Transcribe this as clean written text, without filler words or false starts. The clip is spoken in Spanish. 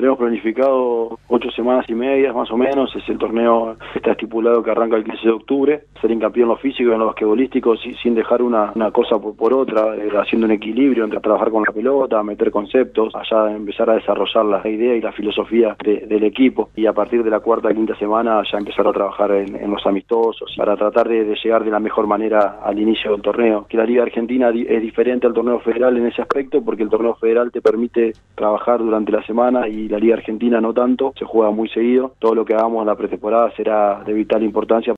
Tenemos planificado 8 semanas y media, más o menos. Es el torneo, está estipulado que arranca el 15 de octubre. Hacer hincapié en lo físico y en lo basquetbolístico sin dejar una cosa por otra, haciendo un equilibrio entre trabajar con la pelota, meter conceptos, allá empezar a desarrollar la idea y la filosofía del equipo. Y a partir de la cuarta o quinta semana ya empezar a trabajar en los amistosos para tratar de llegar de la mejor manera al inicio del torneo. Que la Liga Argentina es diferente al torneo federal en ese aspecto, porque el torneo federal te permite trabajar durante la semana y la Liga Argentina no tanto, se juega muy seguido. Todo lo que hagamos en la pretemporada será de vital importancia